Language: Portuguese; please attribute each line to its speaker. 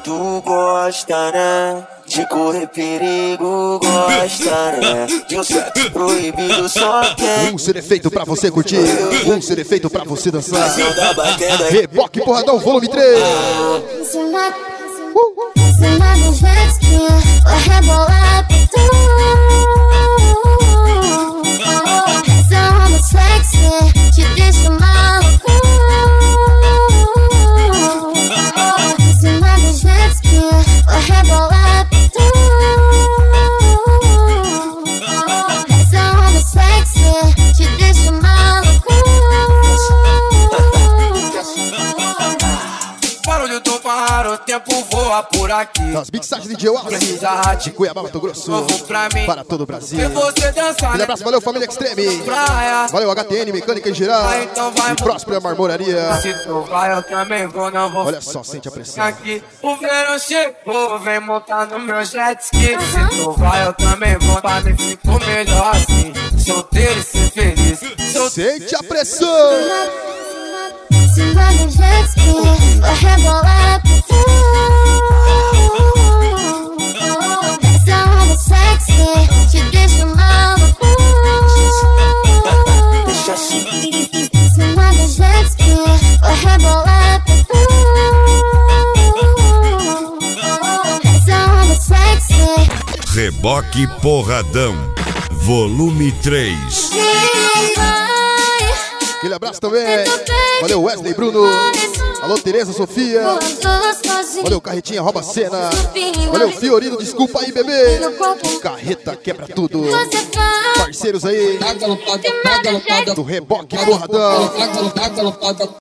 Speaker 1: Tu gosta, né? De correr perigo, gosta, né? De um sexo proibido só quem...
Speaker 2: Um CD feito pra você curtir, um CD feito pra você dançar. Reboque Porradão, volume 3.
Speaker 3: Cima do jet ski, vai rebolar pra tu. Essa onda sexy te deixa maluco. Cima do jet ski, vai rebolar pra tu. Essa onda sexy te deixa maluco.
Speaker 1: Para onde eu tô parado, o tempo voa por aqui.
Speaker 2: Nas mixagens de DJ Wallace, de Cuiabá, Mato Grosso, para todo o Brasil. Aquele abraço, valeu família Extreme. Valeu HTN, Mecânica em Geral. E Próspera Marmoraria.
Speaker 1: Se tu vai, eu também vou, não vou.
Speaker 2: Olha só, sente a pressão.
Speaker 1: Aqui o verão chegou, vem montar no meu jet ski. Se tu vai, eu também vou, pra mim fico melhor assim. Solteiro e ser feliz.
Speaker 2: Sente a pressão.
Speaker 3: Cima do jet ski, vai rebolar pra tu. Essa onda sexy te deixa maluco.
Speaker 1: Deixa assim.
Speaker 3: Cima do jet ski, vai rebolar pra tu. Essa onda sexy.
Speaker 4: Reboque Porradão, volume 3.
Speaker 2: Aquele abraço também. Valeu Wesley Bruno. Alô Tereza Sofia. Valeu Carretinha Rouba Cena. Valeu Fiorino, desculpa aí bebê. Carreta quebra tudo. Parceiros aí do Reboque Porradão.